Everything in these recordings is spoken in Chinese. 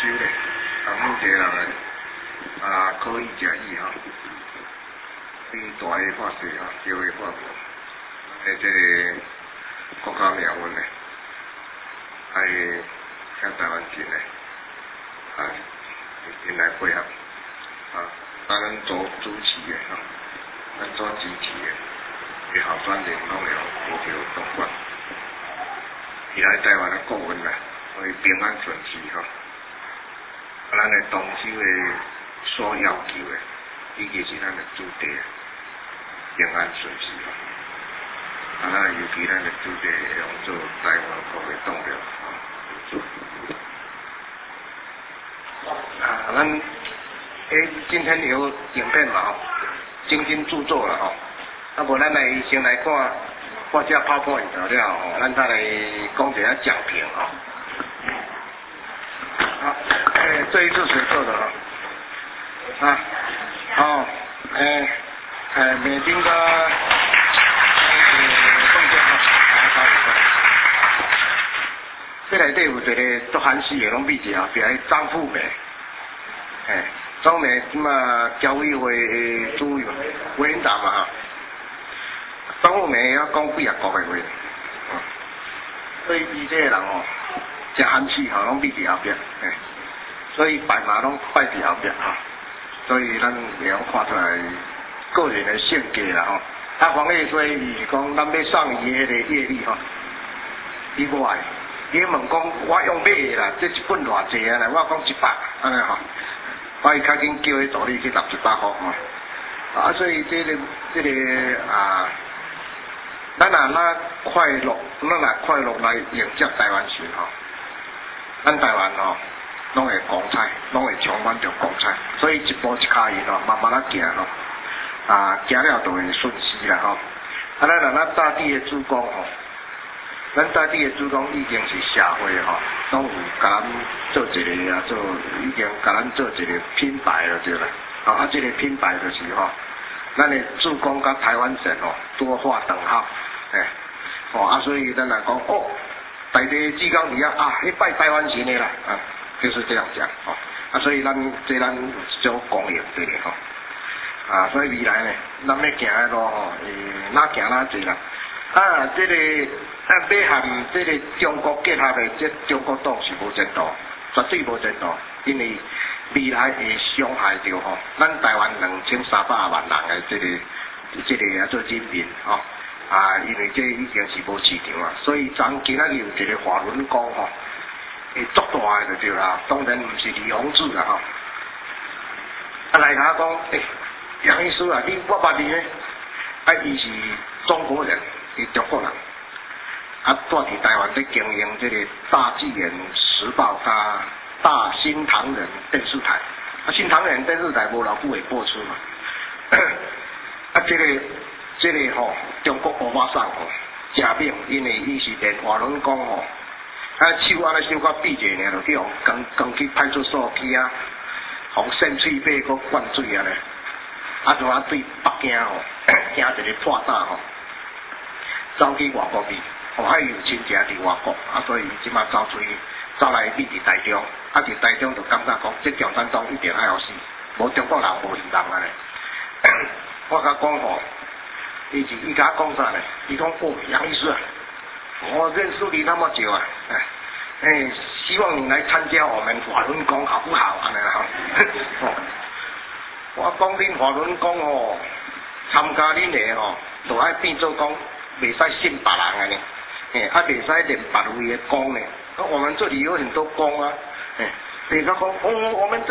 修咧，目一个人可以食意吼，对大个发誓吼，小个发无，即个国家命运咧，还向台湾进咧，因来配合，咱做主持的吼，咱做支持的，候选人拢会高票当选，未来台湾的国运啊，会平安顺遂吼。咱的当首的所要求的，伊就是咱的主题平安顺遂吼。尤其咱的主题会用做台湾国的动力咱今天有影片嘛吼，精心制作了吼。无咱来先来看这PowerPoint了吼，咱再来讲一下讲评吼。这一次谁做的美金的贡献这内底有一个做韩系的拢秘籍啊，比如张富美，张美即嘛交委会的主委员长嘛哈，张富美要讲几啊国的话，所以伊这个人食韩系拢秘伫后壁，所以白马拢摆伫后壁所以咱会晓看出来个人的性格啦黄烈所以伊是讲咱要送伊迄个业力伊无爱，伊问讲我用买的啦，这一本偌济啊？我讲100安尼我伊较紧叫迄助理去拿100块所以这个咱快乐来迎接台湾时咱台湾拢会光彩，拢会充满着光彩，所以一步一脚印慢慢行行了就会顺势啦咱在地的主公咱在地的主公已经是社会拢有甲咱做一个已经甲咱做一个品牌了对啦这个品牌就是咱的主公甲台湾省多画等号所以咱来讲大地主公伫迄拜台湾神的啦就是这样讲所以咱有一种公益对的所以未来呢，咱要行的路哪行哪济啦这个要和这个中国结合的，这中国党是无前途，绝对无前途，因为未来会伤害到咱台湾2300万人的这个做人民因为这已经是无市场所以今仔日有一个华伦讲会足大的就对啦，当然不是李洪志啦来他讲杨医师我捌你呢伊是中国人，是中国人住伫台湾在经营这个大纪元时报加大新唐人电视台新唐人电视台无偌久会播出嘛这个中国欧巴桑真猛，因为伊是连华伦讲手安尼手到闭者呢，就去讲去派出所去互扇喙尾搁灌水呢就对北京惊一个破胆走去外国去还有亲戚伫外国所以伊即马走来秘伫台中伫台中就感觉讲这共产党一定爱互死，无中国人无希望安尼我甲讲伊甲我讲啥呢？伊讲杨医师我认识你那么久希望你来参加我们华伦宫好不好？安尼我讲恁华伦宫参加恁的就爱变做讲袂使信别人安尼袂使连别位的宫呢我们这里有很多宫人家讲我们这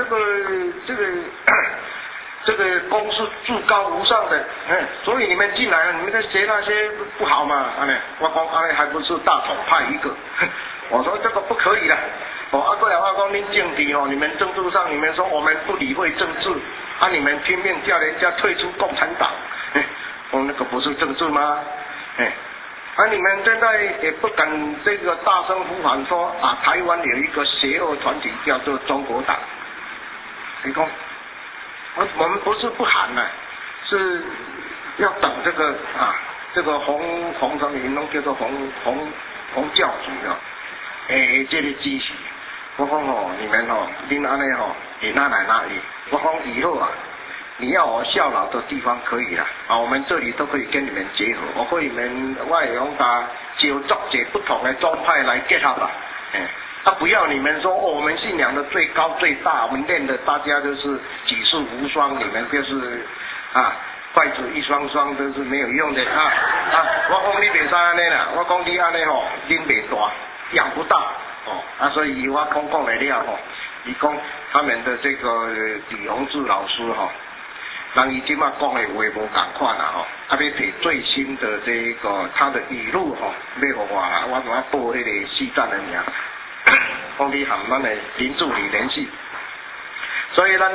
个宫是至高无上的所以你们进来你们在学那些不好嘛我讲还不是大统派一个我说这个不可以的过来我讲恁政治你们政治上你们说我们不理会政治你们拼命叫人家退出共产党那个不是政治吗你们现在也不敢这个大声呼喊说台湾有一个邪恶团体叫做中国党你讲我们不是不喊是要等这个红什么运动叫做红教主这个支持我讲吼，你们吼，恁安尼吼，也哪来哪里？我讲以后啊，你要我效劳的地方可以啦，啊，我们这里都可以跟你们结合，我会你们外用把九作解不同的宗派来结合吧，不要你们说哦，我们信仰的最高最大，我们练的大家都是举世无双，你们就是筷子一双双都是没有用的我讲你袂使安尼啦，我讲你安尼吼，恁袂大，养不大所以我讲来了吼，伊讲他们的这个李洪志老师吼，人伊即马讲的话无共款啦吼，要摕最新的这个他的语录吼，要互我怎报迄个西藏的名，讲你含咱的林助理联系，所以咱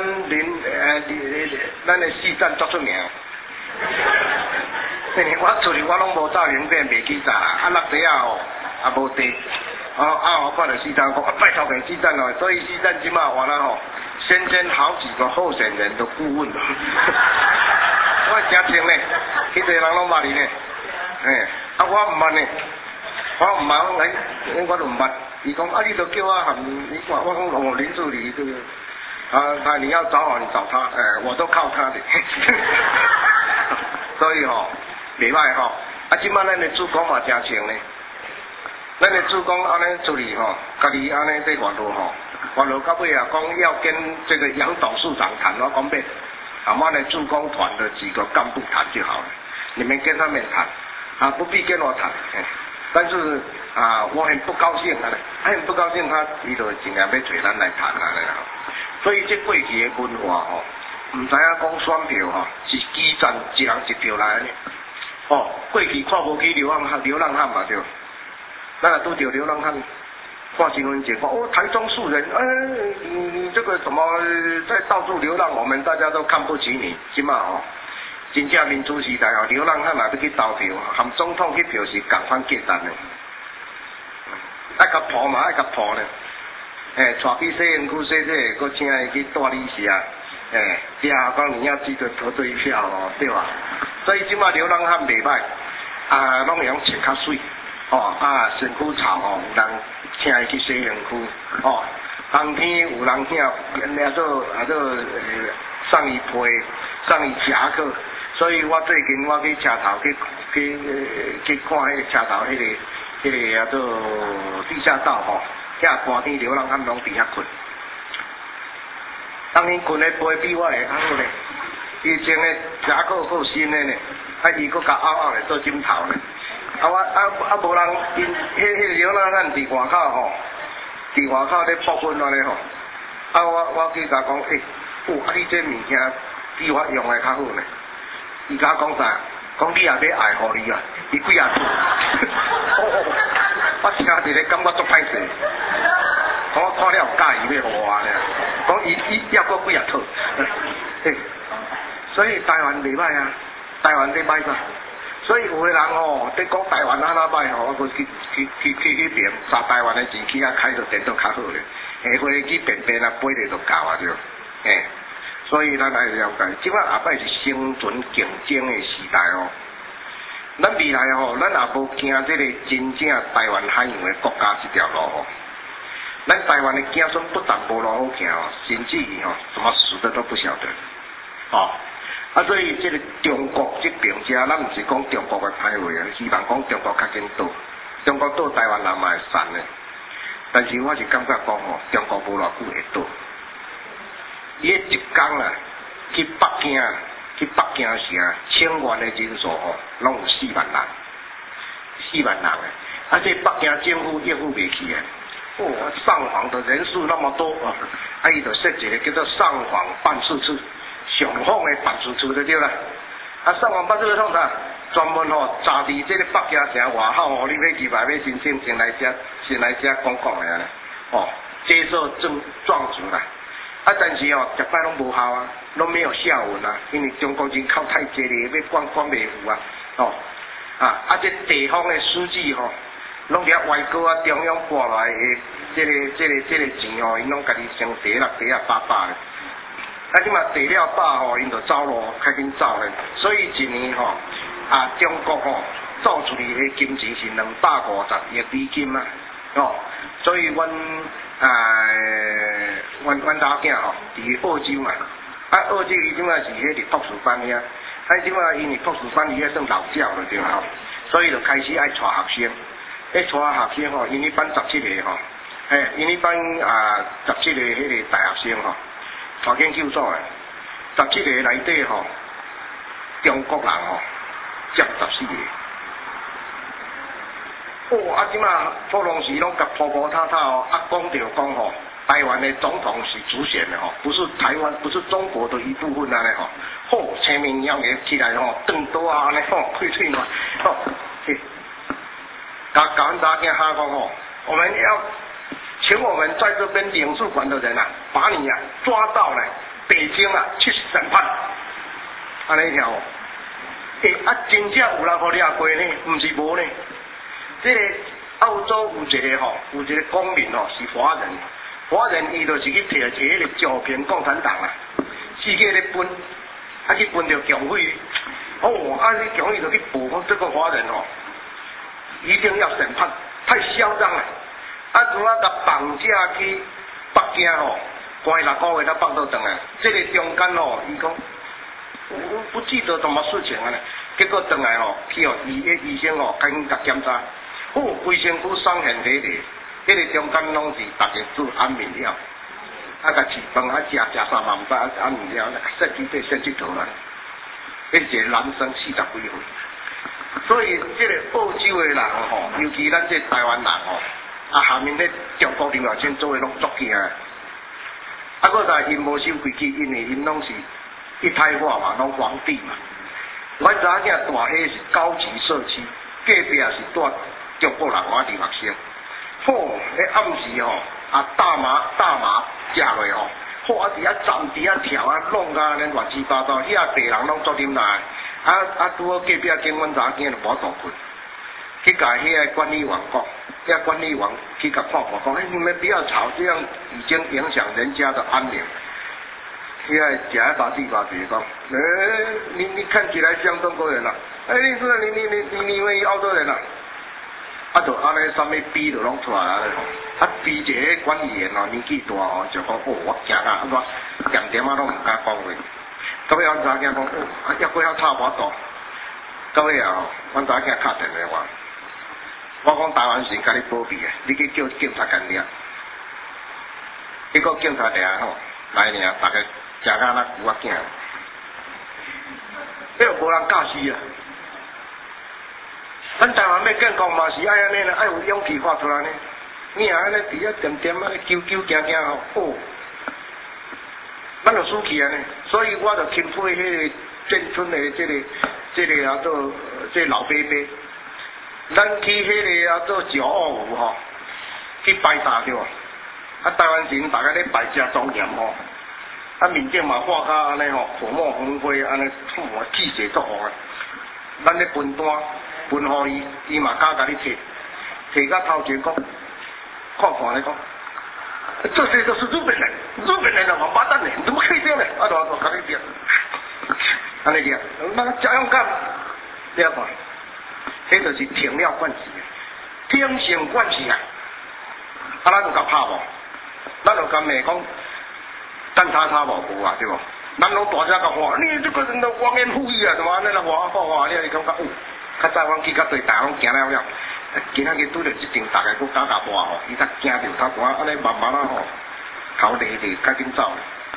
的西藏足出名。我出去我拢无照名片，袂记咋落地吼也无地，我看到西藏讲拜托给西藏咯，所以西藏即马完了吼，先好几个候选人的顾问，我真清呢，迄个人拢捌你呢，我唔捌呢，我唔捌，我都唔捌，伊讲你就叫我含，你看我讲林助理这个你要找我你找他，我都靠他的。所以袂歹即摆咱的主公嘛真清呢，咱的主公安尼处理家己安尼在外头外头到尾讲要跟这个杨董事长谈，我讲别，我的主公团的几个干部谈就好了，你们跟他们谈不必跟我谈，但是我很不高兴很不高兴伊就尽量要找咱来谈所以这过去的文化唔知影讲选票是基层一人一票来的过去看无起流浪汉嘛对，咱也拄着流浪汉，看新闻节目台中素人，你这个什么在到处流浪，我们大家都看不起你，即嘛真正民主时代流浪汉也要去投票，含总统去票是共款价值的，爱甲破嘛爱甲破呢，带去西园区说这个，请伊去大理寺第二讲你要记得投对票对吧？所以即马流浪汉袂歹，拢会用穿较水，身躯臭有人请伊去西园区，冬天有人请送伊被，送伊夹克，所以我最近我去车头去看迄个车头迄个叫做地下道遐寒天流浪汉拢伫遐困。当年困的背比我会较好咧，伊穿的夹克够新的呢，伊搁甲凹凹的做枕头呢。无人因迄流浪汉伫外口伫外口咧曝温安尼我去甲讲你这物件比我用的较好呢。伊甲讲啥？讲你也要爱互你伊几啊次，我听一个感觉足歹势。我看了介意要互我呢，讲伊要过几啊套，所以台湾袂歹台湾咧歹啥？所以有个人在讲台湾哪歹我去变，杀台湾的钱去开着电都较好咧，下回去便便背咧就够对，所以咱来了解，即摆后摆是生存竞争的时代咱未来咱也无行这个真正台湾海洋的国家这条路咱台湾的子孙不但无路好行甚至于怎么死的都不晓得所以这个中国这边咱唔是讲中国的歹话希望讲中国较紧倒，中国倒台湾人嘛会散的，但是我是感觉讲中国无偌久会倒，伊一天去北京城1000万的人数拢有4万人这北京政府应付袂起上访的人数那么多伊就设一个叫做上访办事处，上访的办事处就对了。上访办事处创啥？专门查伫这个北京城外口你要去买要申请先来这讲的接受状纸啦。但是一摆拢无效拢没有下文因为中国人口太济咧，要管袂赴这地方的书记拢伫外国中央拨来的这个钱因拢家己先第800咧，即嘛第了100因就走路，较紧走咧，所以一年中国造出来的金钱是250亿美金所以阮阮查囝吼，伫澳洲嘛，澳洲伊即马是迄个博士班遐，即马因为博士班伊迄算老教了对吼，所以就开始爱带学生，带学生吼，因迄班17个吼，因迄班17个迄个大学生吼，大研究所诶，17个内底吼，中国人吼占14个。即马普隆时拢甲婆婆塔塔哦，讲着讲吼，台湾的总统是主选的吼，不是台湾，不是中国的一部分安尼吼。前面要个起来吼，凳多啊安尼吼，开喙嘛，甲阮查囝哈讲吼，我们要请我们在这边领事馆的人把你抓到了北京去审判，安尼听哦。真正有人互掠过呢，毋是无呢。这个澳洲有一个公民是华人伊就是去摕迄个照片共产党世界咧分，去分着共匪，你共匪就去报复这个华人一定要审判，太嚣张了，如甲绑架去北京关6个月才放倒转来，这个中间伊讲我不记得什么事情结果转来去医生赶紧甲检查。规身躯伤痕累累，迄个中间拢是大家做安眠了，甲饲饭食3万块安眠了，设计头啦，迄一个男生40几岁，所以这个澳洲的人尤其咱这台湾人下面咧中国留学生做的拢足惊，搁在因无守规矩，因为因拢是一胎化嘛，拢皇帝嘛，阮查囝大个是高级社区，隔壁是住中国人华留学生，暗时大麻食落伫遐站伫遐跳弄连乱七八糟，遐地人拢做啉来，拄好隔壁警阮查囝就无当困，去甲遐个管理员讲，遐管理员去甲看讲，你们不要吵，这样已经影响人家的安宁。遐食遐把地讲，你看起来像中国人你以为澳洲人就安尼啥物逼就拢出来逼一个管理员年纪大就讲我惊我点点拢唔敢讲话。到尾阮查囝讲抑过遐差无多。到尾阮查囝敲电话我讲台湾省甲你保庇你去叫警察干抓。结果警察来来大家食甲那牛仔囝，迄无人教死咱台湾要建国嘛是爱安尼爱有勇气发出来呢。你安尼伫遐点点揪行咱就输去所以我就钦佩迄个建村的这个做这老伯伯，咱去迄个做925去拜大着，台湾人大家咧拜遮庄严面顶嘛画甲安尼火墨红花安尼气势足好咱咧分单。分互伊嘛敢甲你摕到头前讲，看咧讲，这些都是日本人的王八蛋呢，怎么可以这样呢？就甲你讲，安尼讲，那家用干，你看，迄就是听了惯事，听性惯事咱就甲拍无，咱就甲骂讲，蛋叉无对无？咱拢大家甲话，你这个人都忘恩负义怎么安尼啦？话你感觉较早阮去较对大拢行了，今仔日拄着一场大概佫打磨伊才惊着他盘，安尼慢慢头犁赶紧走。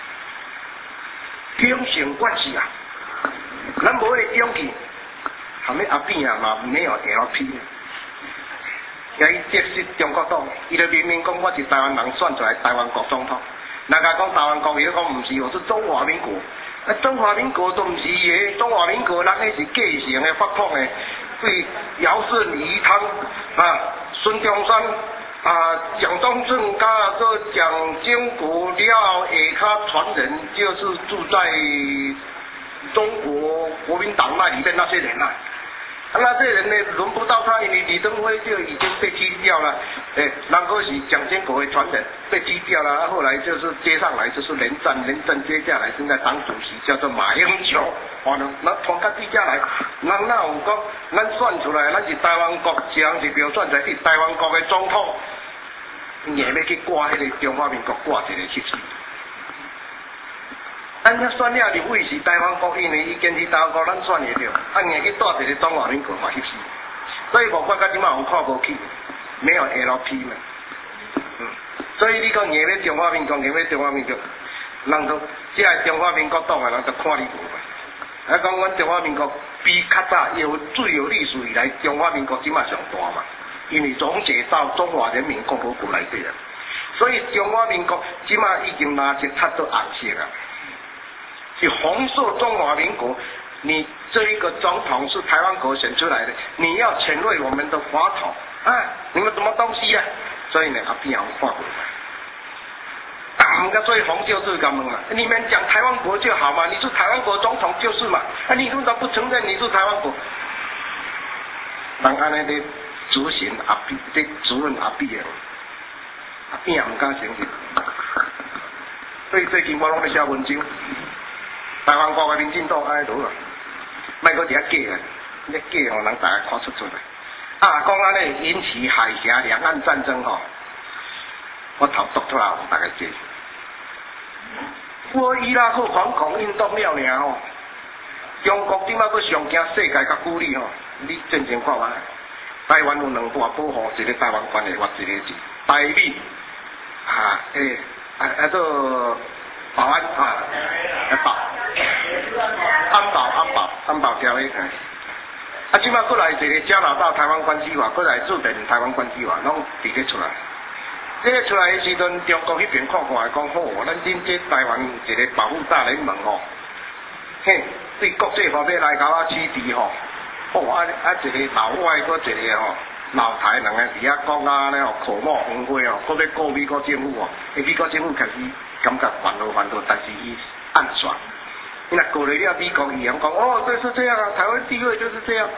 听性惯事咱无迄个勇气，后尾阿扁嘛没有 LP。伊接受中国党，伊就明明讲我是台湾人选出来台湾国总统，人家讲台湾国，伊讲毋是，我是中华民国。中华民国都毋是个，中华民国人迄是继承的、发统的，对尧舜禹汤孙中山蒋中正甲做蒋经国了下骹传人，就是住在中国国民党那里面那些人那些人呢轮不到他，因为李登辉就已经被踢掉了，然后是蒋经国的传人被踢掉了，后来就是接上来就是连战接下来现在党主席叫做马英九，那从他接下来，那有讲咱选出来，咱是台湾国，是人是票选出来是台湾国的总统， 硬要去挂迄个中华民国挂一个翕死。咱遐选了立委是台湾国，因为伊坚持台湾国，咱选会着，硬去带一个中华民国嘛翕死。所以无法到即马有看无起，没有 LP 嘛。所以你讲硬要中华民国，硬要中华民国，人都即个中华民国党的人都看你无嘛。啊，讲阮中华民国比较早最有历史以来，中华民国即马上大嘛，因为溶解到中华人民共和国内底啊。所以中华民国即马已经拿去插到红色啊，是红色中华民国。你这一个总统是台湾国选出来的，你要潜入我们的法统啊！你们什么东西啊？所以呢，阿扁有看过。打个最红就是咁问嘛，你们讲台湾国就好嘛？你是台湾国总统就是嘛？啊，你为什么不承认你是台湾国？人安尼咧执行阿扁，咧主任阿扁的，阿扁也唔敢承认。所以最近我拢在写文章，台湾国的民进党安尼做啊。莫搁伫遐假啊！你假吼，人大家看出来。啊，讲安尼引起海峡两岸战争吼，我头读出来，大家知。我伊拉克反恐运动了尔吼，中国点解搁上惊世界甲孤立吼？你真正看觅，台湾有两大保护，一个台湾关系法，一个是台美做保安安保条约。啊，即摆过来一个加拿大台湾关系法，过来制定台湾关系法，拢直接出来。这个出来的时阵，中国迄边看看来讲好，咱恁这台湾一个保护大联盟吼，嘿，对国际方面来甲我支持吼，好一个老外，搁一个吼老台两个伫遐讲啊咧吼，口沫横飞哦，搁要告美国政府哦，美国政府开始感觉烦恼，但是伊暗爽。你若过来了美国，伊讲哦，对，是这样啊，台湾地位就是这样。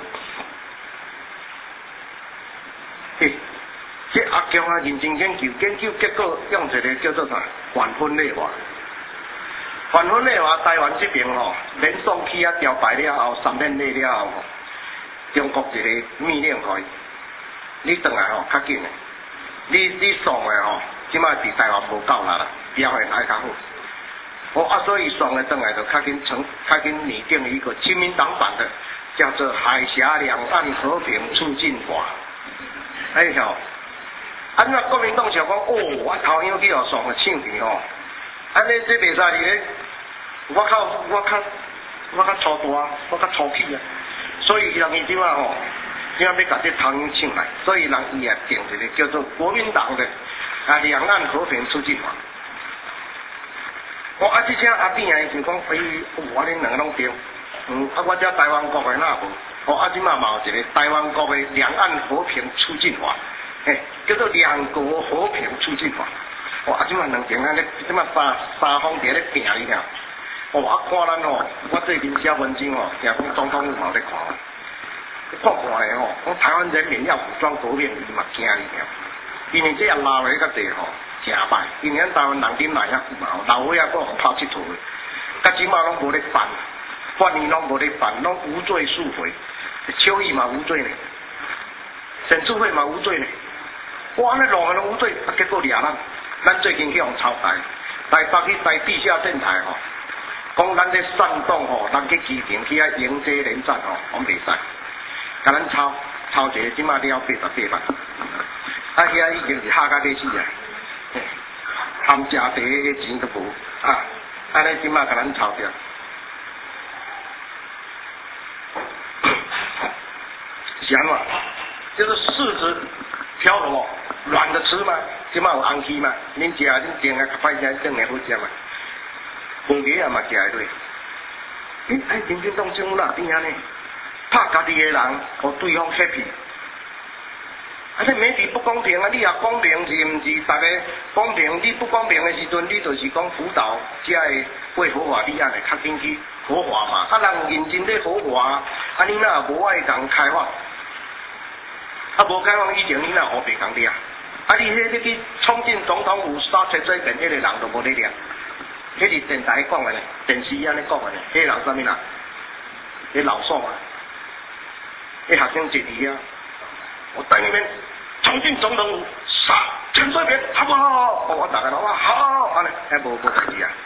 嘿，这阿强啊认真研究，结果用一个叫做啥反分类法。反分类法，台湾这边吼，连送起啊调排了后，3天内了后，中国一个密令可以，你转来吼较紧的，你送的吼，即摆伫台湾无够啦，表现爱较好。所以双的转来就较紧拟定一个亲民党版的，叫做《海峡两岸和平促进法》。哎吼，那国民党想讲，我头样去互双的唱去吼，安尼这袂使咧，我较粗大，我较粗气啊，所以人伊即摆吼，即摆要甲这头样唱来，所以人伊也定一个叫做国民党的两岸和平促进法。这只阿扁啊，就讲，我恁两个拢对，我这台湾国的那无，即马嘛有一个台湾国的两岸和平促进法，嘿，叫做两国和平促进法。即马两边咧，即马三方伫咧拼哩尔。看咱我最近写文章听讲总统有咧看，看咧讲台湾人民要武装革命，伊嘛惊哩尔，因为这样拉落去较济真歹，因为咱台湾人顶来遐有嘛，老伙仔搁互拍佚佗的，甲即马拢无咧办，法院拢无咧办，拢无罪赎回，邱毅嘛无罪呢，沈智慧嘛无罪呢，安尼两个拢无罪，结果掠咱最近去互抄台北去台地下电台吼，讲咱咧煽动吼，人去机场去遐迎接连战吼，我袂使，甲咱抄一个即马了88万，遐已经是下甲要死啊！含食茶的钱都无安尼即马甲咱抄掉，是安怎？就是柿子挑什么软的吃嘛，即马有红气嘛，恁食恁订啊，歹食订的好食嘛，饭鸡啊嘛食会落。民进党政府哪边安尼？拍家己的人，互对方 happy。这媒体不公平啊！你也公平是毋是？大家公平，你不公平的时阵，你就是讲辅导这个为合法立案的较紧去合法嘛。人认真咧合法，你哪无爱共开放？无开放以前你哪何必共掠？你去冲进总统府杀车水边，迄个人都无咧掠。迄是电台讲的呢，电视安尼讲的呢。迄个人啥物人？迄老宋啊，迄学生一二啊。我带你们冲进总统府，杀陈水扁，他好，我大家都哇好，安尼还无代志啊。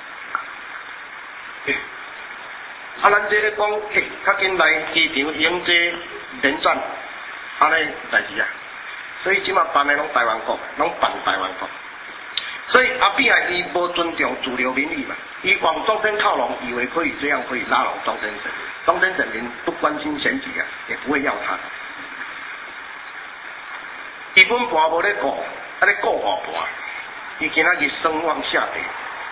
啊，咱这个讲，较紧来机场迎接连战，安尼代志啊。所以即马办的拢台湾国，拢办台湾国。所以阿扁啊，伊无尊重主流民意嘛，伊往中间靠拢，以为可以这样可以拉拢中间人，中间人民不关心选举啊，也不会要他。基本盘无咧顾，啊咧顾外盘，伊今仔日声望下跌，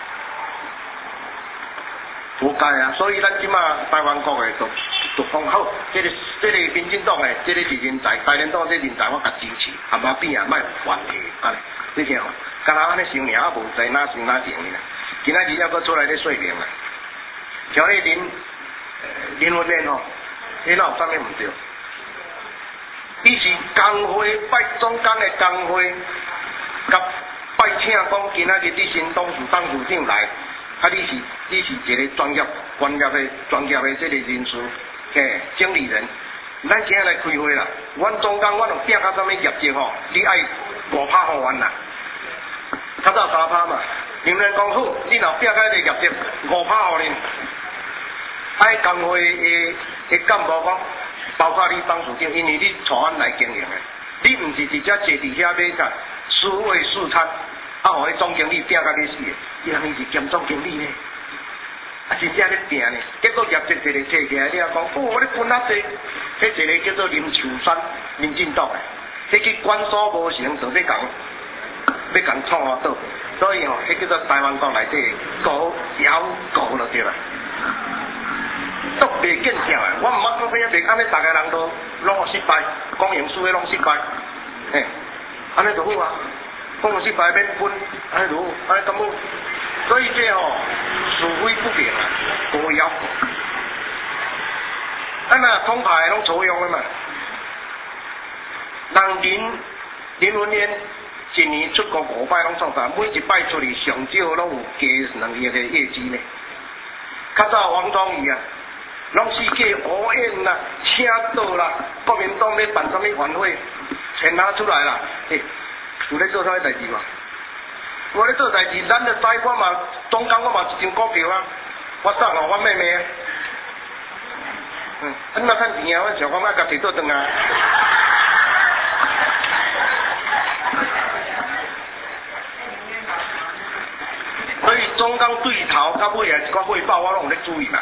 无该啊。所以咱即马台湾国的就讲好，这个民进党的这个是人才，台联党这人才我甲支持，阿妈扁啊，莫反对，安尼，你听吼。干那安尼想尔，啊无在哪想哪定呢？今仔日还阁出来咧说明啊，像迄林文莲吼，伊哪有啥物毋对？伊是工会拜总监的工会，甲拜请讲今仔日你新董事长来，啊你是一个专业的这个人士，嘿，经理人，咱今日来开会啦。阮总监，阮有订到啥物业绩吼，你爱5%互阮啦。较早3%嘛，林人讲好，你若拼开个业绩5%互恁，爱工会的干部讲，包括你董事长，因为你带阮来经营的，你毋是直接坐伫遐买啥数位素餐，啊，互迄总经理拼甲你死的，伊人伊是兼总经理呢，啊真正咧拼呢，结果业绩一个摕起来，你啊讲，我咧分啊济，迄一个叫做林秋山，民进党的，迄去官所无成，就要讲。要共创啊倒，所以吼，迄叫做台湾国内底狗咬狗就对啦，都袂见效诶。我毋捌讲咩，袂安尼，大家人都拢失败，公营事业拢失败，嘿，安尼就好啊。公营失败免分，安尼就好，安尼咁好。所以这吼是非不明啊，狗咬狗。啊那通牌拢采用诶嘛，人林文莲。一年出国5摆拢创啥？每一摆出去上少拢有加2亿的业绩呢。较早王庄仪啊，拢是加乌烟啦、请倒啦，国民党咧办啥物晚会，钱拿出来啦，有咧做啥物代志嘛？有咧做代志，咱就知我嘛，总监我嘛一张股票啊，我送互我妹妹啊。你若趁钱啊，我想讲我家己倒转啊。所以中钢对头，到尾啊一个汇报我拢有咧注意嘛。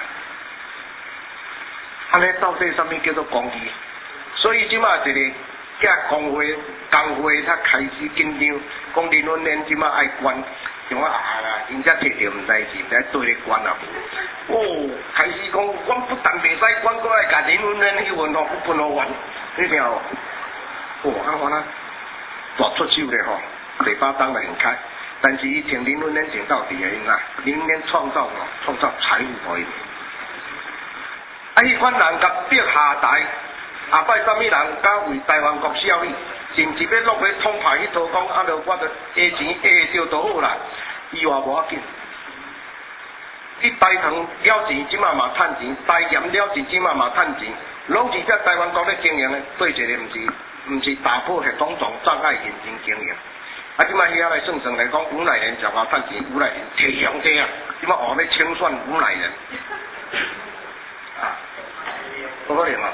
安尼到底什么叫做公义？所以即马一个甲工会他开始紧张，讲林文莲即马爱关，像我啦，因遮摕着毋知是在对咧关啊。哦，开始讲，阮不但袂使关过来，甲林文莲迄份吼分互阮，你听哦。哦，我啦大出手咧吼，嘴巴张得很开。但是伊请林文莲请到底的因啊，林文莲创造财富互伊。啊，迄款人甲逼下台，下摆啥物人敢为台湾国效力，甚至要落去通牌迄套讲，啊，着我着下钱下着就好啦，伊话无要紧。你台糖了钱，即马嘛趁钱；台盐了钱，即马嘛趁钱。拢是遮台湾国咧经营的，对一个毋是打破系统障碍，认真经营。啊！即摆遐来算算来讲，吴乃仁上后趁钱，吴乃仁摕上帝啊！即摆学咧清算吴乃仁，啊，不可能啊！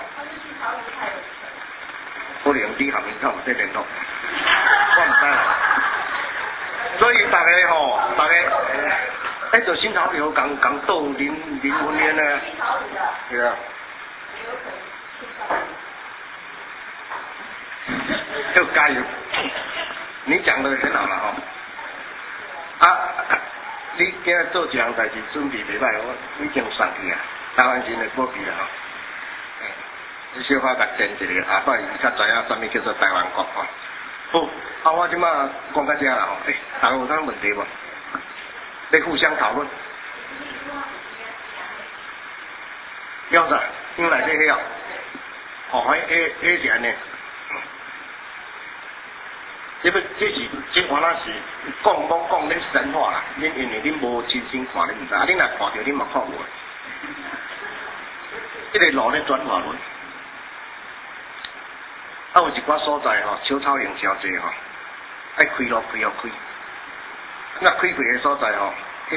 可能你下面靠这联络，我唔知啦。所以大家吼，大家，就新潮流讲到林文莲呢，对啊，要加油。你讲的很好了哈，你今日做一项代志准备袂歹，我已经送去啊，台湾人的保庇啦吼。你小可甲建一个，下摆伊较知影啥物叫做台湾国吼。好，我即马讲到这啦吼，大家有啥问题无？要互相讨论。要啥？因内底迄哦，迄是安尼。这原来是讲咧神话啦，因为恁无亲身看，恁毋知，恁若看着，恁嘛看无。这个路咧转化论，有一寡所在吼，小草用真济吼，爱开路开。 那开会的所在吼，迄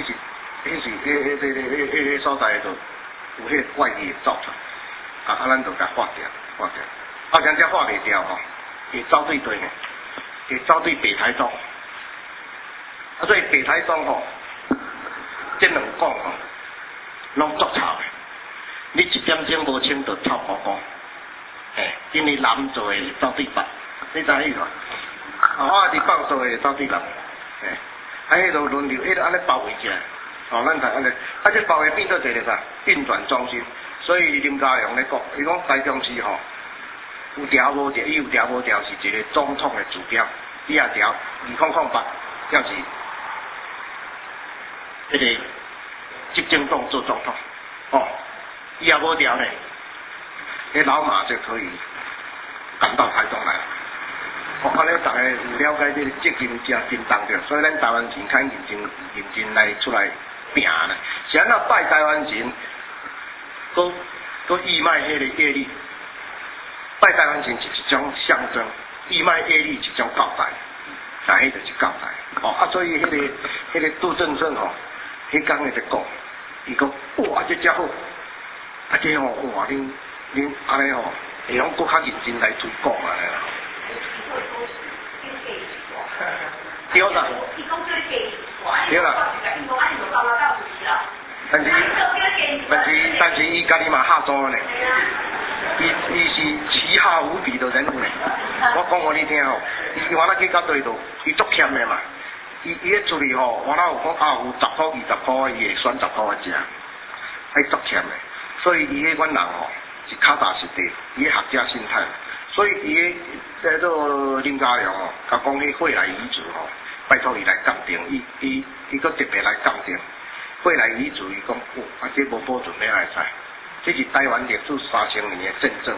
所在就有迄怪异走出来，咱就甲化掉，像这化袂掉吼，会走对对呢，会走对北台中，所以北台中吼，这两讲吼，拢作臭的，你1点钟无清就臭糊糊，因为南做的走对北，你知影无？我伫北做的走对南，迄就轮流，迄安尼包围起来。咱台安尼，这包围变做一个啥？运转中心。所以林佳龙咧讲，伊讲台中市吼，有条无条，有条无条是一个总统的指标。第二条2008，就是迄个执政党做总统。以后无条呢，迄老马就可以赶到台中来。安尼大家有了解这个责任加真重着，所以咱台湾人较认真来出来拼呢。是安那拜台湾人，佮义卖迄个业力，拜台湾人是一种象征，义卖业力是一种交代，迄就是交代。所以迄个杜正胜吼，迄天咧在讲，伊讲哇，这家伙，这吼哇，恁安尼吼，会用搁较认真来推广啊。对啦，对啦。但是伊家己嘛下作呢，伊是奇下无比的人物呢。我讲互你听吼，伊原来去到对度，伊足欠的嘛。伊咧厝里吼，原来有讲有10块20块，伊会选10块食，还足欠的。所以伊迄款人吼是脚踏实地，伊学者心态。所以伊叫做林佳龙哦，甲讲迄惠来遗嘱吼，拜托伊来鉴定，伊搁特别来鉴定。惠来遗嘱伊讲，这无保存要来使，这是台湾历史3000年的见证。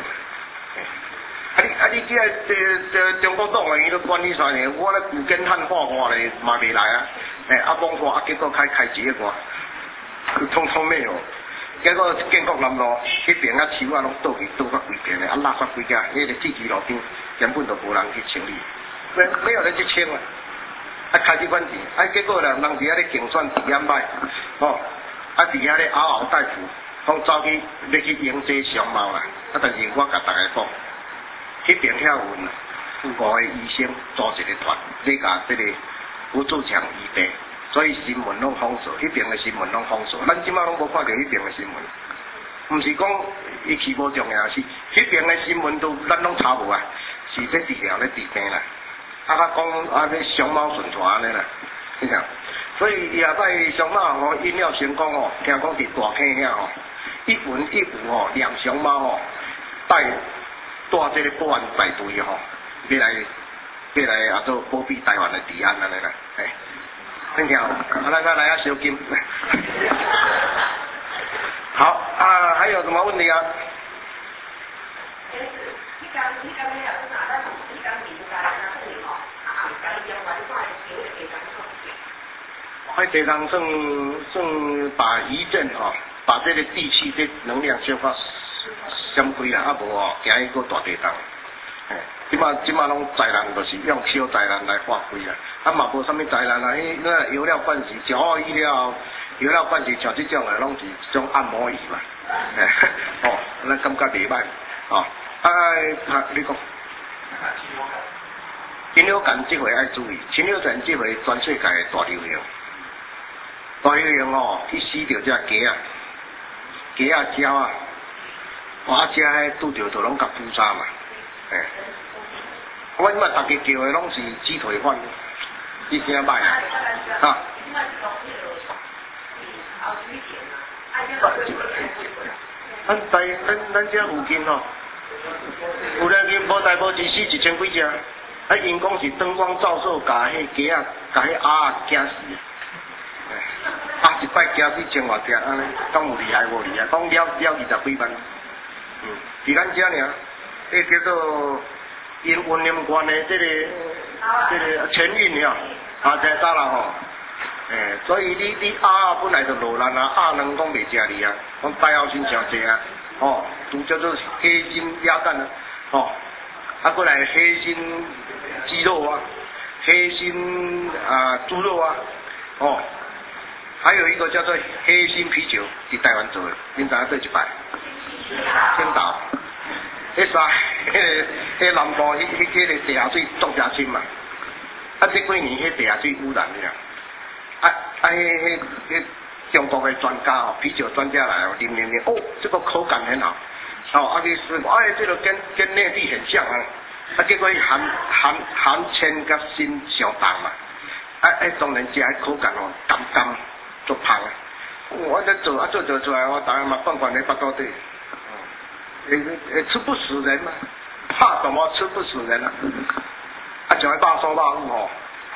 你这中国党的伊都管你啥呢？我咧古建汉画咧嘛袂来啊，蒙画结果开一个关，通通没有。结果建国南路迄边树拢倒去倒到规片的，垃圾规家，迄个支持路边根本就无人去清理，没有人去清啊。开这款钱，结果人伫遐咧竞选治安歹，伫遐咧嗷嗷待哺，讲走去要去迎接相貌啦。但是我甲大家讲，迄边遐有5个医生组一个团，咧甲这个吴志强医病。所以新闻拢封锁，迄边的新闻拢封锁，咱即马拢无看到迄边的新闻。毋是讲伊去无重要，是迄边的新闻都咱拢查无啊，是咧治疗咧治病啦。甲讲咧相貌顺传安尼啦，你听。所以也在相貌吼，因了成功吼，听讲伫大坑遐吼，一文一武吼，两相貌吼，带这个保安大队吼，要来啊做保庇台湾的治安安尼啦，听听，咱来小金。好还有什么问题啊？地上算把余震把这个地气的能量消化闪开啦，无行一个大地震。即马拢灾难就是用小灾难来发挥啦，嘛无啥物灾难那油料罐子、骄傲意料、油料罐子像这种拢是一种按摩椅嘛，咱感觉袂歹你讲，禽流感这回爱注意，禽流感这回全世界的大流行，去死掉这鸡啊、鸟啊，这迄拄着就拢甲扑杀嘛。我即摆大家叫的拢是鸡腿饭，你听歹啊？咱这附近有人无代无志死1000几只，因讲是灯光照射，甲迄鸡啊、甲迄鸭惊死。一摆惊死千外只，安尼讲有厉害无厉害？讲了20几万。伫咱遮尔，迄叫做云林县的这个全运真早啦吼。所以你鸭本来就落难啊，鸭卵讲袂食哩啊，讲大后生诚济啊，都叫做黑心鸭蛋啊，过来黑心鸡肉啊，黑心猪肉啊， 哦，还有一个叫做黑心啤酒，伫台湾做的，恁知影做一摆？青岛，迄南部迄个地下水足正深嘛，啊，这几年迄地下水污染了，迄中国的专家哦，啤酒专家来哦，啉，哦，这个口感很好，哦，去试过，这个跟内地很像啊，结果含铅甲锌相当嘛，当然食口感哦，甘足香，我在做出来，我当然嘛放在巴肚底，吃不死人嘛，怕什么吃不死人啊？像那肉酥肉腐哦。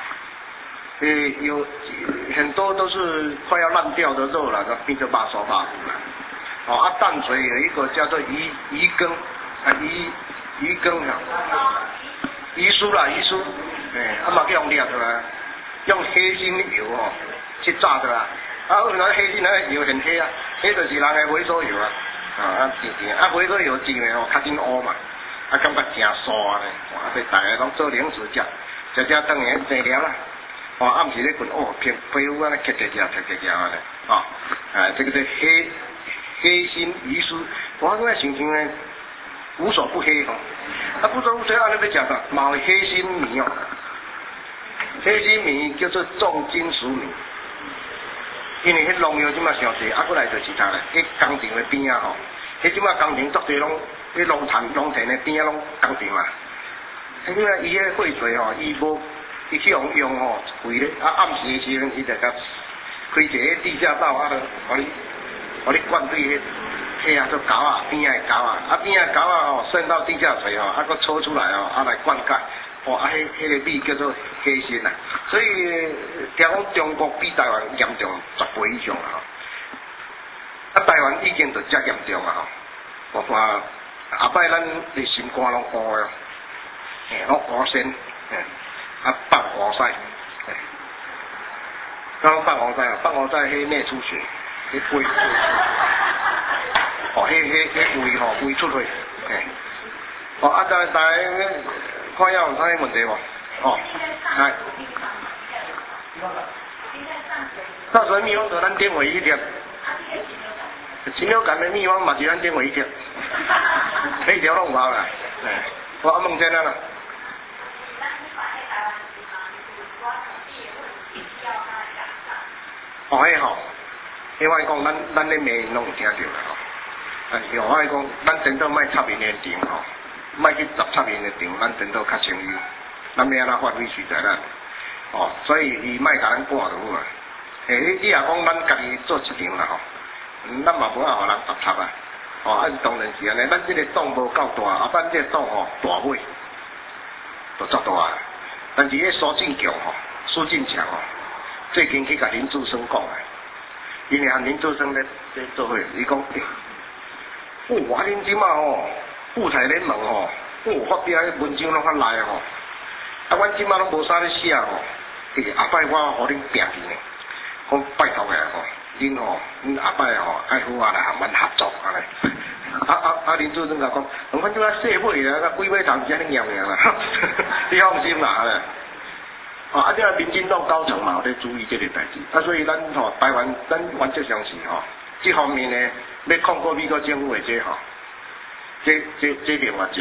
有很多都是快要烂掉的肉了，都变成肉酥肉腐了。哦，淡水有一个叫做鱼羹啊，鱼羹啊，鱼酥啦，嘛叫用抓出来，用黑心油哦去炸的啦。原来黑心那个油很黑啊，迄就是人的萎缩油啊，甜，萎缩油煎的哦较紧乌嘛，感觉真酥啊咧，所以大家拢做零食食当然济了啦。暗时咧滚皮肤啊，结啊咧，这个是黑心鱼酥，我现在心情呢无所不黑哦，不所不黑，按你要讲的，嘛有黑心米哦，黑心米叫做重金属米，因为迄农药即马上济，过来就是啥咧，迄工厂的边啊吼，迄即马工厂足侪拢，迄农田的边啊拢工厂嘛，迄个伊迄废水吼，伊无。伊去用吼，贵咧，暗时的时阵，伊就甲开一个地下道，互你灌对迄做沟啊，边仔沟啊，边仔沟啊吼，渗到地下水吼，搁抽出来哦，来灌溉，迄个米叫做黑心啊，所以听讲中国比台湾严重10倍以上啊，台湾已经就遮严重啊吼，我看后摆咱的心肝拢乌哦，拢乌先，放活塞，刚放活塞啊，放活塞迄内出血，迄胃，迄胃吼胃出血，再看下有啥问题无？来，到时候蜜蜂就咱点位一点，禽流感的蜜蜂嘛是咱点位一点，每条拢有效啦，我问真啦。迄吼，迄我讲，咱咧骂拢有听着啦吼。我讲，咱真到莫插因的场吼，莫去插因的场，咱真到较清幽，咱要安怎发挥实在啦。所以伊莫甲咱赶就好啊。你若讲咱家己做一场啦吼，咱嘛无法互人插啊。当然是安尼，咱这个档无够大，咱这个档吼大尾，就足大啊。但是迄苏进强吼，苏进强吼。最近去甲林志升讲诶，因为林志升咧做伙，伊讲，我恁即马吼，富彩联盟吼，发表迄文章拢较来吼，阮即马拢无啥咧写吼，后摆我互恁拼拼诶，讲拜托诶吼，恁后摆吼爱好来和阮合作安尼，林志升甲讲，阮即马细尾啊，几尾头只安尼样啦，你放心啦咧。这民进党高层嘛，有咧注意这个代志，所以咱台湾咱原则上是这方面呢，要抗过美国政府的这另外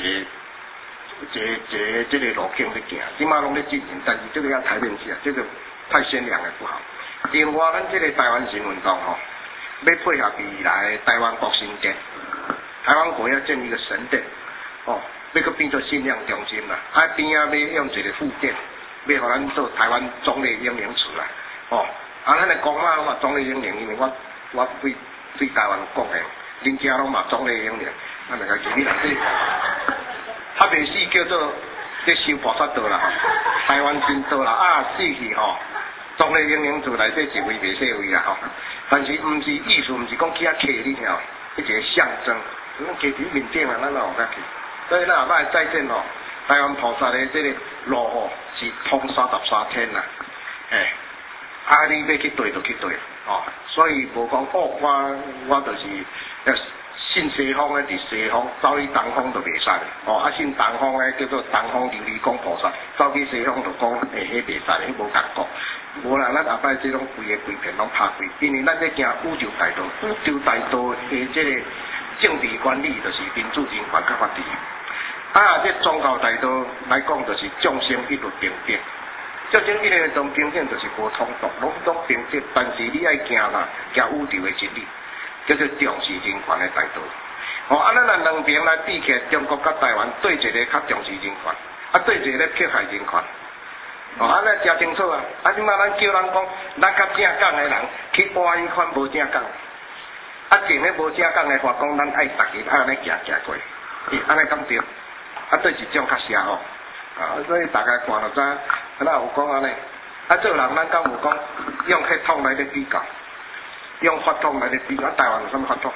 这个路径咧行，即马拢咧进行，但是这个要台面下，这个太鲜亮的不好。另外，咱这个台湾新运动要配合未来台湾国新建，台湾国要建立一个神殿，要搁变做信仰中心啦，边要用一个副殿。要互咱做台湾总理英明处啦，咱的公嘛嘛总理英明，因为我对台湾讲的，恁家拢嘛总理英明，咱来个建立啦，他袂死叫做在修菩萨道啦，台湾新道啦，死去总理英明处内底一位袂小位啦但是毋是意思，毋是讲去遐客你听，一个象征，咱家己面顶啊，咱哪有甲去？所以咱后摆再见台湾菩萨的这个路是通33天啦，你要去对就去对，所以无讲我就是要信西方的，伫西方走去东方就袂使的，信东方的叫做东方琉璃光菩萨，走去西方就讲迄袂使，迄无共讲， 无啦，咱后摆这种规片拢拍开，因为咱在行宇宙大道，宇宙大道的这个政治管理就是民主人权甲法治。这宗教大道来讲，就是众生一律平等。众生一律中平等就是无冲突，拢平等，但是你爱行啦，行宇宙的真理，叫做重视人权的大道。咱若两边来比起来，中国甲台湾对一个较重视人权，对一个咧迫害人权。安尼真清楚啊！即摆咱叫人讲，咱较正港的人去挖迄款无正港，前迄无正港的话讲，咱爱逐个安尼行过，安尼敢对？对一种较邪恶，所以大家看就知，咱有讲安尼，做人咱敢有讲用血统来咧比较，用法统来咧比较，台湾有啥物法统？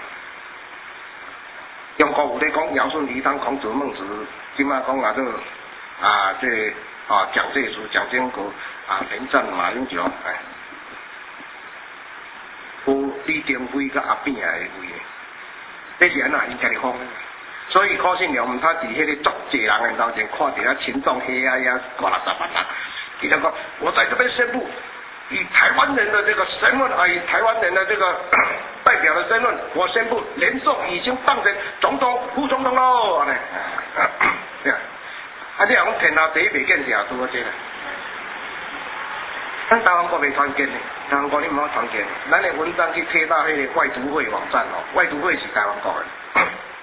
中国有咧讲尧舜禹汤孔子孟子，即摆讲做这。蒋介石、蒋经国连战、马英九，有李登辉甲阿扁的位，这是安那因家己讲的。所以可信了，毋通伫迄个足济人的头前看到遐群众黑压压挂60万人，伊就讲我在这边宣布，以台湾人的这个身份以台湾人的这个代表的身份，我宣布连胜已经当选总统、副总统喽，安尼，对啊。你若讲天下第一袂见者，拄好这啦。咱台湾国袂团结呢，台湾国你毋好团结。咱的文章去贴到迄个外读会网站外读会是台湾国的。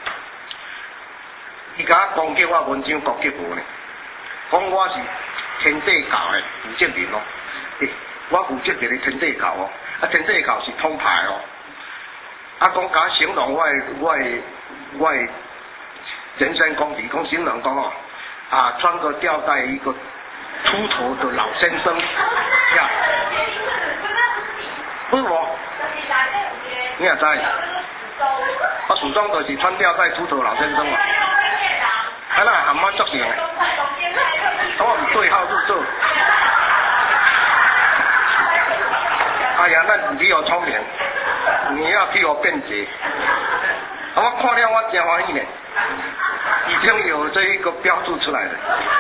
伊甲我攻击我文章攻击无呢，讲我是天地教的负责人我负责人的天地教天地教是通派讲甲形容我的人身攻击，讲形容讲穿个吊带一个秃头的老先生，呀，不是我，你也知，蜀中就是穿吊带秃头老先生那含我作成的，我唔对号入座。哎呀，那你比我聪明，你要替我辩解。我看了我真欢喜呢。已经有这一个标注出来的，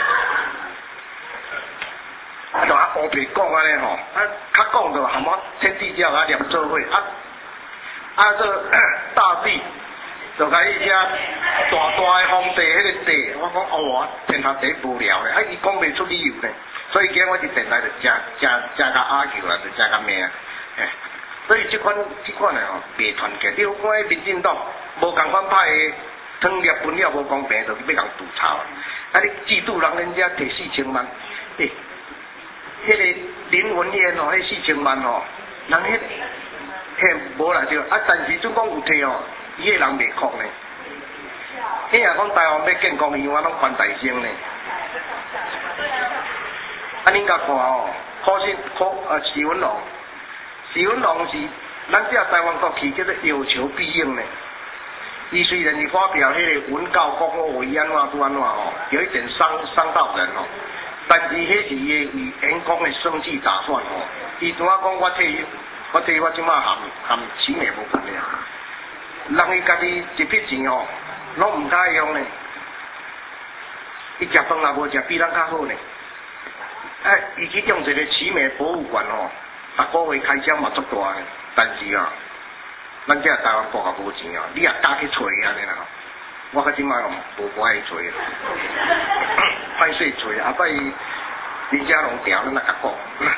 就乌白讲安尼吼，较讲就含我天地教念做伙这大地就甲伊遐大的皇帝迄个地，我讲天下第一无聊咧，伊讲袂出理由咧，所以今日我去电台就真甲阿求啦，就真甲骂所以这款的袂团结，你有看民进党无共款派的。汤粒分了无公平，就是要人吐槽。你嫉妒人家摕4000万，迄个林文燕迄4000万人迄无啦就但是总讲有摕伊个人袂哭呢。伊若讲台湾要建公园，我拢关大声呢。恁甲看徐文龙，徐文龙是咱这台湾国旗叫做有求必应呢。伊虽然是发表迄个文告，讲我为安怎有一点伤到人但是迄是伊为员工的生计打算伊怎啊讲我替我即马含钱也无分了，人伊家己一笔钱拢唔敢用呢，伊食饭也无食比咱较好呢，伊去用一个奇美博物馆逐个月开销嘛足大的，但是咱这台湾国也无钱你也加去找安尼啦。我较即摆无爱找，歹势找，后摆李家龙调咱也甲讲。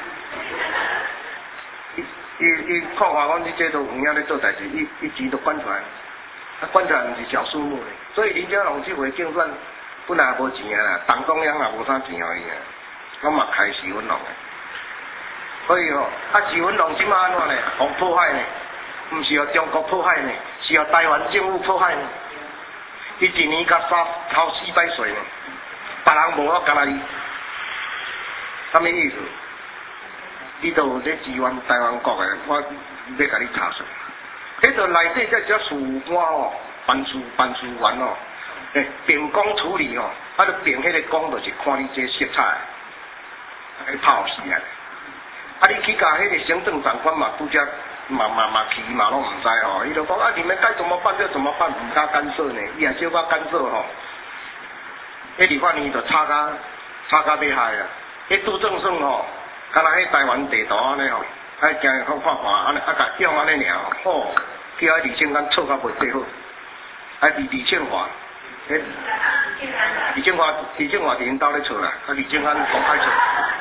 伊看话讲，你这都有影咧做代志，伊钱都管出来，管出来毋是小数目咧。所以林佳龙这回竞选本来也无钱啦，党中央也无啥钱伊我嘛开徐文龙的。所以徐文龙即摆安怎咧？互迫害呢？毋是由中国迫害呢，是由台湾政府迫害呢。伊一年甲掏400税呢，别人无敢若伊，啥物意思？你都有咧支援台湾国的，我要甲你查税。迄个内底才叫事官办事员评工处理就评迄个工就是看你这色彩，泡死啊！你去甲迄个行政长官嘛，拄则嘛去嘛拢毋知伊就讲你们该怎么办就怎么办，毋敢干涉呢，伊也小可干涉迄立法院就差甲厉害啊！迄杜正胜敢若迄台湾地图安尼吼，爱行好看看，安尼甲用安尼尔吼，叫迄李正安错甲袂对好，李正华，李正华伫因兜咧错啦，李正安公开错，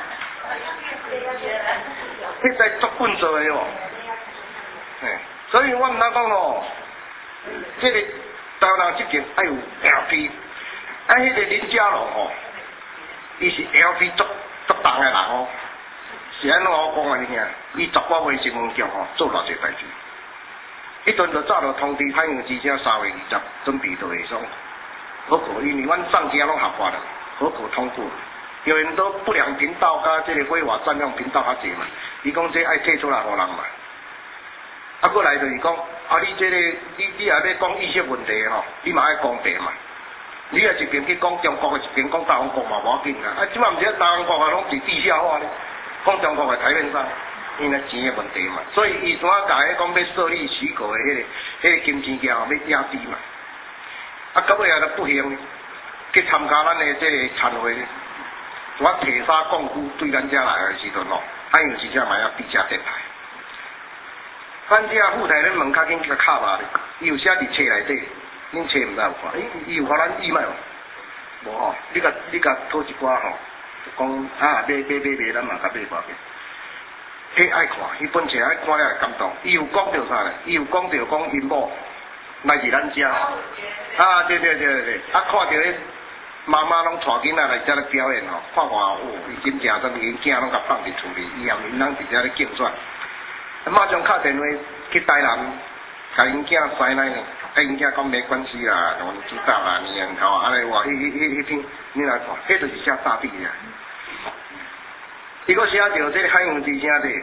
迄在足本做诶哦，所以我毋通讲吼，即个台湾人即间爱有 LP， 迄个林佳龙吼，伊是 LP 足重诶人哦。是安怎我讲安尼听？伊10个月新闻局吼做偌济代志，迄阵就早就通知海洋之声3月20准备就会上好过，因为阮上家拢合法了，好过通过。有很多不良频道甲即个非法占用频道较济嘛，伊讲这爱退出来互人嘛。啊，过来就是讲，你这个你也要讲意识问题吼，你嘛爱公平嘛。你也一边去讲中国的，一边讲大中国嘛无要紧啊。即摆毋是大中国啊，拢是地下化咧。讲中国的台面上，因为钱的问题嘛，所以伊怎啊甲迄讲要设立许可的迄个金钱夹要压低嘛，啊到尾啊都不行，去参加咱的这个餐会，我提沙讲句对咱遮来的时阵吼，海洋之声嘛要比遮电台，咱遮副台恁门较紧甲卡吧咧，伊有写伫册内底，恁册毋知有看，伊有互咱意卖无？无吼，你甲讨一寡吼。讲啊，买，咱嘛甲买无紧。迄爱看，伊本册爱看了感动。伊有讲到啥咧？伊有讲到讲因某来自咱遮。啊，对，啊，看到迄妈妈拢带囡仔来遮咧表演吼，看看哦，伊真正真因囝拢甲放伫厝里，伊也因人伫遮咧竞选。马上敲电话去台南，甲因囝塞奶呢。因囝讲没关系啦，我们知道啦，你很好，安尼话，迄篇你来看，迄就是写大地啦。伊个写着这个海洋之声的，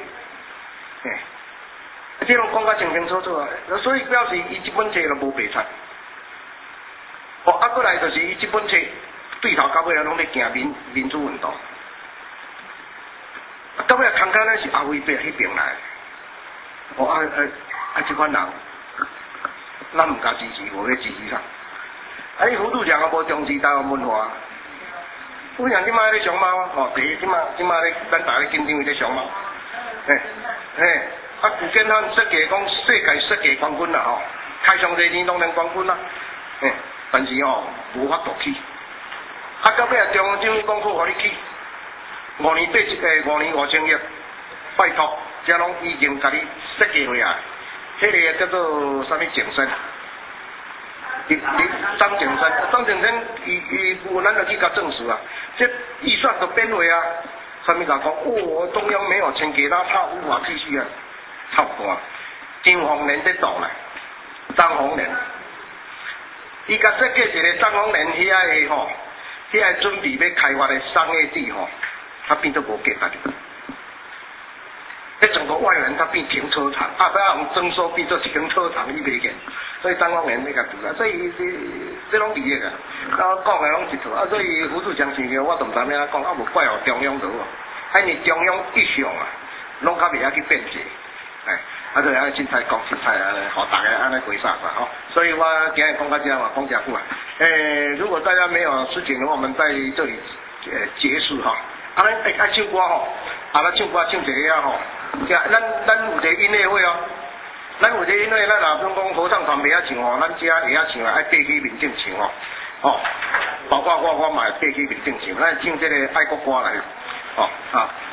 这拢讲甲清清楚楚啊，所以表示伊这本册都无白出。哦，啊，过来就是伊这本册对头到尾啊，拢咧行民主运动。啊，到尾啊，看看咱是阿伟伯迄边来。哦，这款人。咱唔加支持，无去支持啥？伊副处长也无重视台湾文化。副长即摆咧上猫吼，第一即摆咧，咱大家紧张咧上猫。古建汉设计讲世界设计冠军啦吼，开上第年当然冠军啦。但是吼无法度去。啊，到尾啊，中央政府讲好，互你去，5年5000亿，拜托，这拢已经甲你设计落啊。迄个叫做啥物景深？张景生，伊有咱就去甲证实啊，这预算都变为啊，啥物甲讲？中央没有钱给他，他无法继续啊，差不多啊。张宏仁在倒来，张宏仁，伊甲设计一个张宏仁遐个吼，遐个准备要开发的商业地吼，他变做无价值。迄整个外援它变停车场，不要用征收变做停车场，伊袂见，所以张光年那个做啊，所以这拢利益啊，讲的拢一套啊，所以副处长是个我都唔知咩讲，无怪哦中央就好，因为中央一向啊，拢较袂晓去辩解，所以凊彩讲凊彩啊，互大家安尼规煞吧吼，所以我今日讲到这嘛，讲真久啊，如果大家没有事情的话，我们在这里结束哈，啊，咱爱唱歌吼，啊，咱唱歌唱一个啊吼。咱有一个音乐会哦，咱有一个音乐会，咱若讲合唱团袂晓唱哦，咱遮会晓唱啊，爱爬去面顶唱哦，包括我嘛会爬去面顶唱，咱唱这个爱国歌来，